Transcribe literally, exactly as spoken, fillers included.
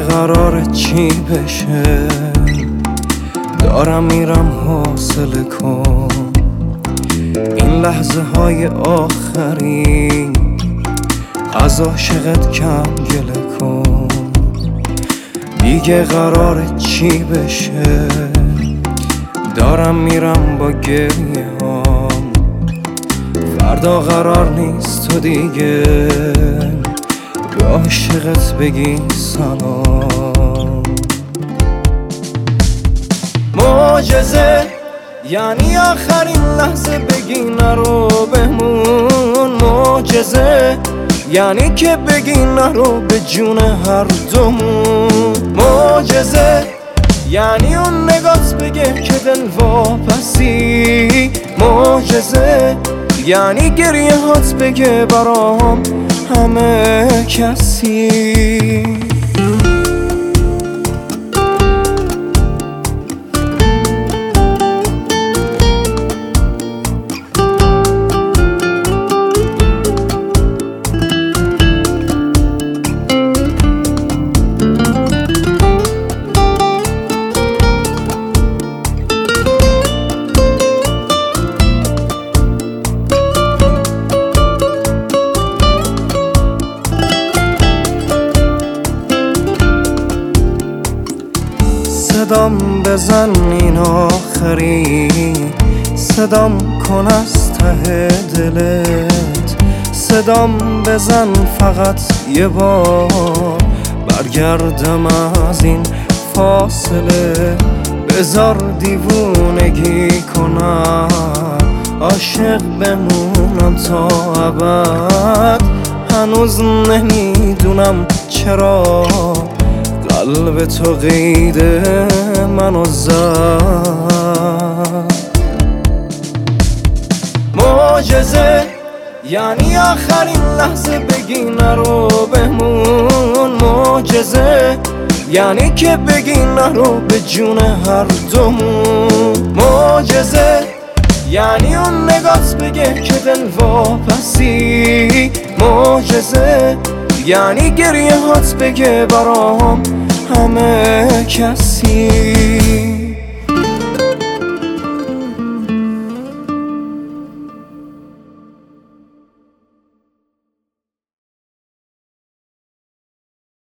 قرار چی بشه؟ دارم میرم حوصله کن این لحظه های آخری، از عاشقت کم گله کن. دیگه قرار چی بشه؟ دارم میرم با گریه هام، فردا قرار نیست تو دیگه به عاشقت بگی سلام. معجزه یعنی آخرین لحظه بگی نرو بمون. معجزه یعنی که بگی نرو به جون هر دومون. معجزه یعنی اون نگات بگه که دل واپسی. معجزه یعنی گریه هات بگه برام همه کسی. صدام بزن این آخری، صدام کن از ته دلت. صدام بزن فقط یه بار، برگردم از این فاصله. بذار دیوونگی کنم، عاشق بمونم تا ابد. هنوز نمیدونم چرا قلب تو قید منو زد. معجزه یعنی آخرین لحظه بگی نرو بمون. معجزه یعنی که بگی نرو به جون هر دومون. معجزه یعنی اون نگات بگه که دل واپسی. معجزه یعنی گریه هات بگه برام همه کسی.